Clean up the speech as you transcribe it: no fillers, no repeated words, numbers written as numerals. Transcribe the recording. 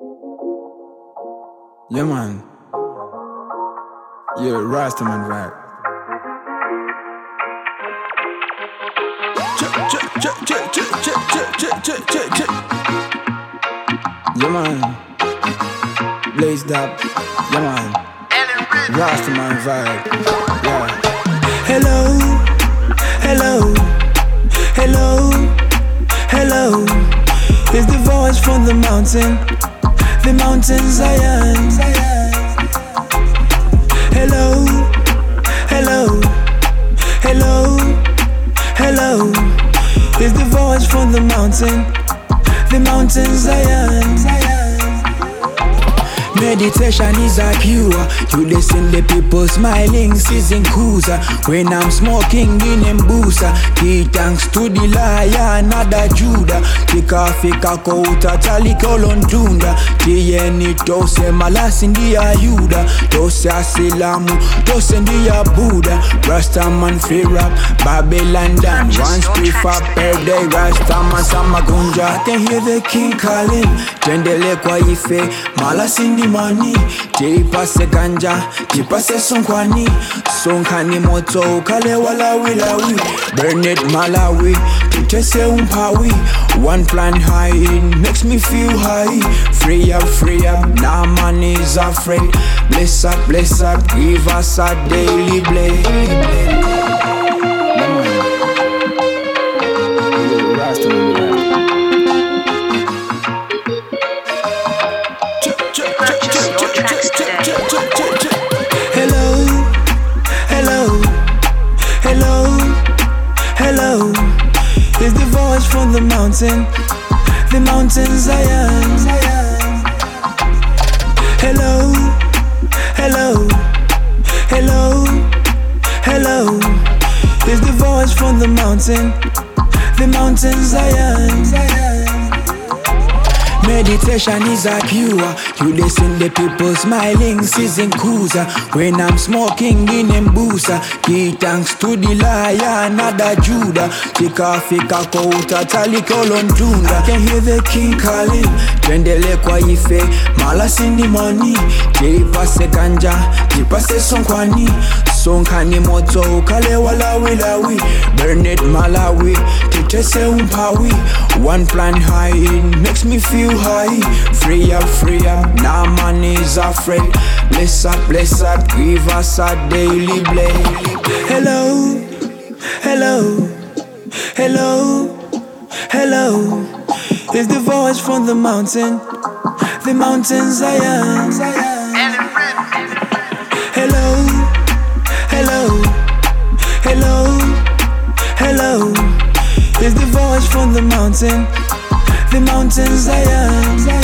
Yeah, man. Yeah, Rastaman vibe. Yeah, man. Blazed up. Yeah, man. Rastaman vibe. Yeah. Hello, hello, hello, hello. It's the voice from the mountain Zion. Hello, hello, hello, hello. It's the voice from the mountain Zion. Meditation is a cure. You listen the people smiling, season cruiser. When I'm smoking in Mbusa, key thanks to the liar, another Judah. Tika fika kouta tali kolon tunda. Tieni tose malas india Yuda. Tose asilamu, tose india Buddha. Rastaman free rap, Babylon dan. One spree for per day, Rastaman samagunja. I can hear the king calling. Tendele kwa ife, malas indi money, tipase ganja, tipase sonkwani, sonkani moto, ukale walawi, burn it Malawi, tutese umpawi, one plan high, it makes me feel high, free up, now man is afraid, bless up, give us a daily blade. Hello, it's the voice from the mountain Zion. Hello, it's the voice from the mountain Zion. Meditation is a cure. You listen the people smiling, season cruiser. When I'm smoking in Mbusa, key thanks to the liar, another Judah. Tika fika kouta tali kolon tunda. I can hear the king calling. Tendele kwa ife, malas indi money. Tipase ganja, tipase sonkwani. Sonkani moto, ukale walawi. Burn it Malawi, tutese umpawi. One plan high, it makes me feel high. Free up, now man is afraid. Bless up, give us a daily blade. Hello, it's the voice from the mountain Zion. Hello, it's the voice from the mountain Zion.